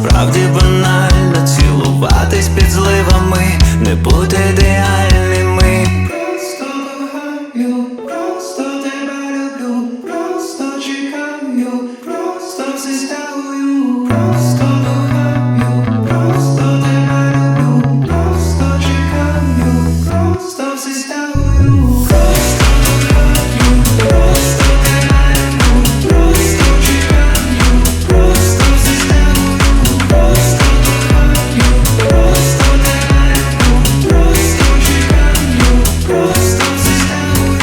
справді банально цілуватись під зливами, не бути ідеальними. Просто кохаю, просто тебе люблю, просто чекаю, просто все стягую. Просто кохаю, просто тебе люблю, просто чекаю, просто все стягую. Просто кохаю, просто тебе люблю, просто чекаю, просто все стягую. Просто кохаю, просто тебе люблю, просто чекаю, просто все стягую.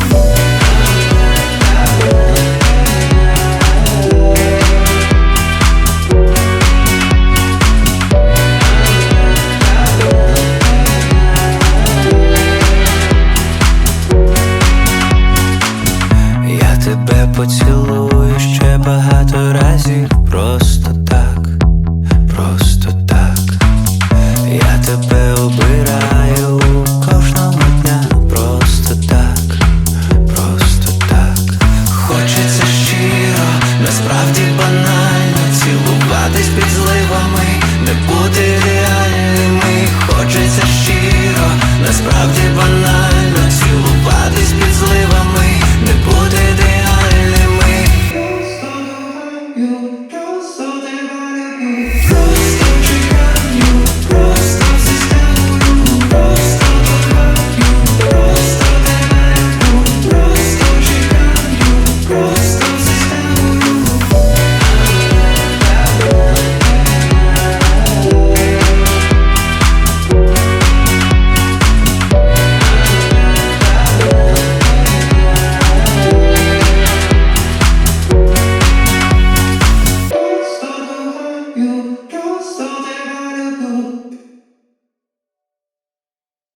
Я тебе поцілую ще багато разів, просто так, просто так. Я тебе